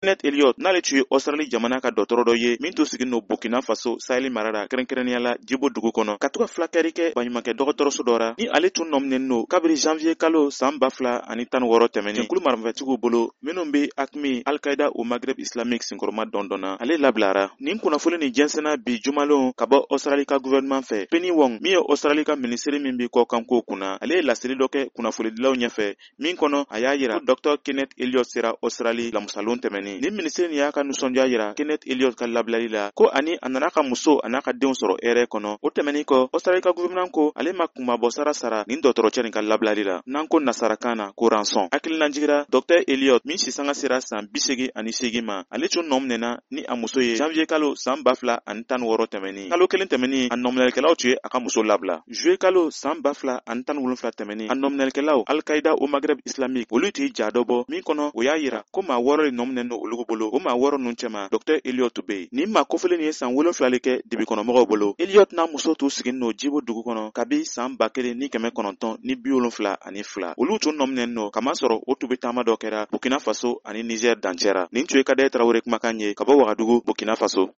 Kenneth Elliott n'ale tun ye Australie jamana ka dɔgɔtɔrɔ dɔ ye min tun sigilen don Burkina Faso Sahel mara la kɛrɛnkɛrɛnnenya la Djibo dugu kɔnɔ ka to ka filakɛri kɛ baɲumankɛ dɔgɔtɔrɔso dɔ la ni ale tun nɔminɛlen don kabiri janvier kalo san 2016 tɛmɛnen jɛnkulu marifatigiw bolo minnu bɛ AQMI Al-Qaida au Maghreb islamique senkɔrɔma dɔndɔnna ale labilara nin kunnafoni ni jɛnsɛnna bi jumalenw ka bɔ Australie ka gouvernement fɛ Penny Wong min ye Australie ka ministre min bɛ kɔkanko kunna ale ye laseli dɔ kɛ kunnafonidilaw ɲɛfɛ min kɔnɔ a y'a yira ko Dr Kenneth Elliott sera Australie lamusalon tɛmɛnen ni ministre ni y'a ka nisɔndiya yira Kenneth Elliott ka labilali la ko ani a nana ka muso a n'a ka denw sɔrɔ hɛrɛ kɔnɔ o tɛmɛnin kɔ Australie ka gouvernement ko ale ma kumabɔ sara nin dɔgɔtɔrɔcɛ nin ka labilali la n'an ko nasarakan na ko rançon hakilinajigira Dr Elliott min sisanga sera san 88 ma ale tun nɔminɛna ni a muso ye janvier kalo san 2016 tɛmɛnin kalo kelen tɛmɛnin a nɔminɛlikɛlaw tun ye a ka muso labila juillet kalo san 2017 tɛmɛnin a nɔminɛlikɛlaw Al-Qaida au Maghreb islamique olu tun ye ja dɔ bɔ min kɔnɔ o y'a yira ko maa 6 de nɔminɛlen don olu bolo o maa 6 ninnu cɛma Dr Elliott bɛ yen nin maa kofɔlen ye san 7 kɛ dibikɔnɔmɔgɔw bolo Elliott n'a muso tun sigilen don Djibo dugu kɔnɔ kabi san 1972 olu tun nɔminɛlen don kamasɔrɔ o tun bɛ taama dɔ kɛra Burkina Faso ani Niger dancɛra nin tun ye Kadaye Tarawele kumakan ye ka bɔ Wagadugu Burkina Faso